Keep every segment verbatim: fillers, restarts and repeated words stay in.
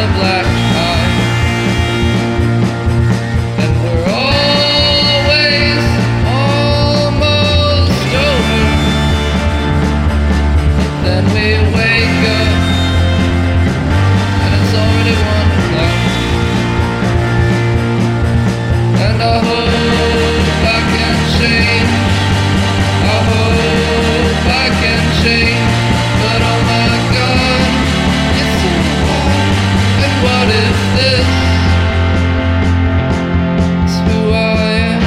a black eye. And we're always almost over. But then we wake up and it's already one o'clock. And I hope I can change. I hope I can change. But oh my God, it's so hard. And what if this is who I am?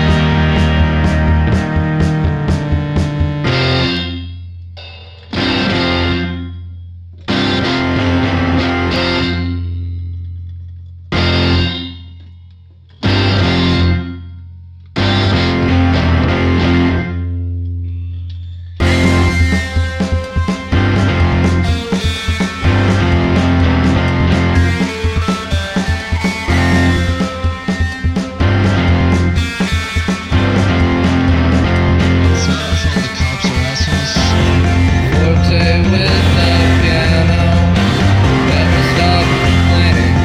Forte with the piano, never stop complaining.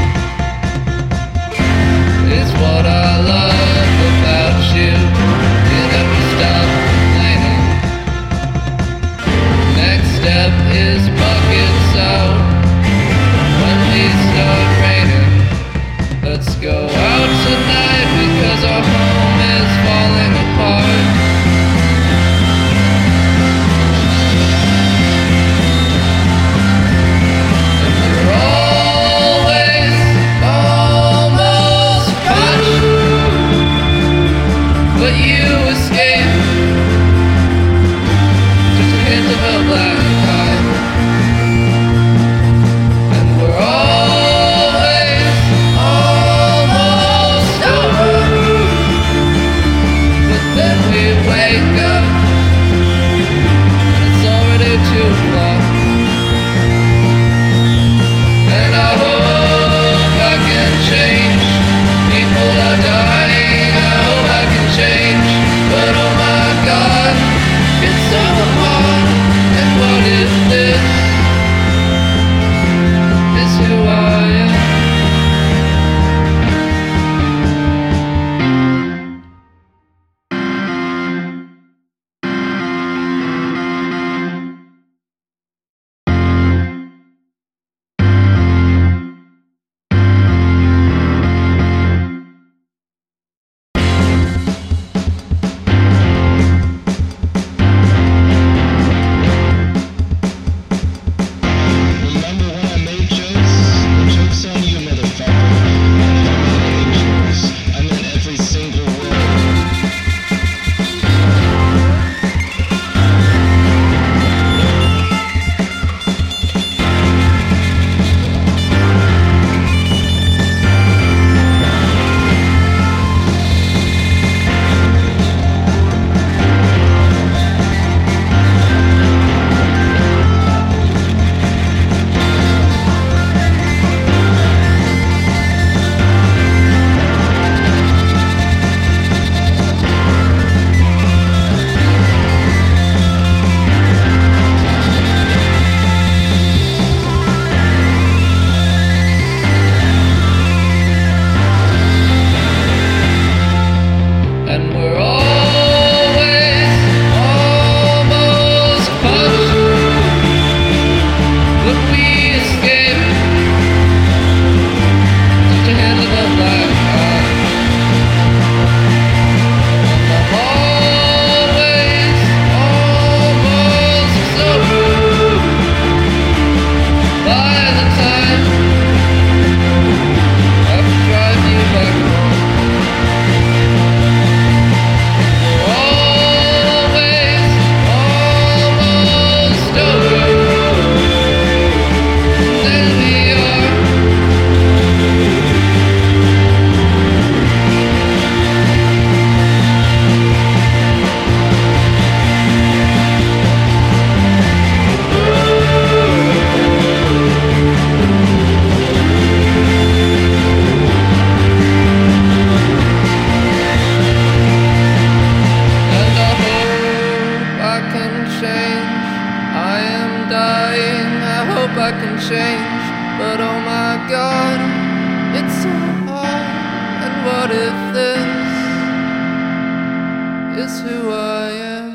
It's what I love about you. You never stop complaining. Next step is buckets out. When we start raining, let's go out tonight because our home is falling apart. But you escape just a hint of a black eye. And we're always almost over. But then we wake up and it's already two o'clock. And I hope I can change. People are dying, I hope I can change. But oh my God, it's so hard. And what if this is who I am? Remember when I made jokes? The joke's on you, motherfucker. Angels. I meant every single word. And we're always almost punched, but we escape just a hint of a black eye. And I'm always almost sober by the time I drive you back home. Always almost over. Then we are. And I hope I can change. I am dying. I hope I can change. But oh my God, it's so hard. And what if this is who I am?